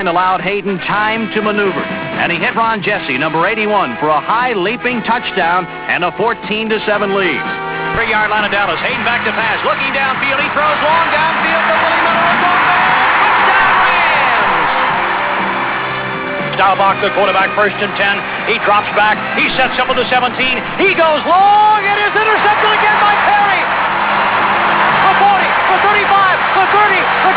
allowed Hayden time to maneuver, and he hit Ron Jesse, number 81, for a high leaping touchdown and a 14-7 lead. 3-yard line of Dallas. Hayden back to pass, looking downfield. He throws long downfield for Willie Miller. Touchdown Rams! Staubach, the quarterback, 1st and 10. He drops back. He sets up with the 17. He goes long. It is intercepted again by Perry. The 40, the 35, the 30, the